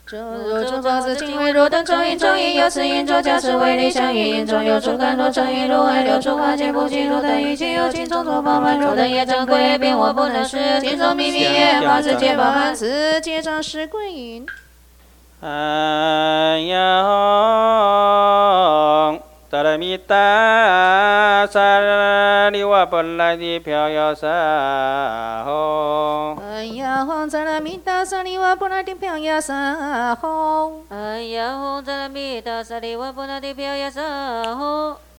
诸法子经为若等正因正因，有此因者，假使为理相应，因中有诸甘露正因，如海流出化解不净如等一切有情种种法门，若等业正归变我不能施，经中秘密也法子皆包含，此皆障是归因。 阿呀吽，达拉米达萨利瓦本来的飘摇萨吽。 哎呀吽，扎拉米达萨利瓦布拉丁飘呀萨吽。 哎呀吽，扎拉米达萨利瓦布拉丁飘呀萨吽。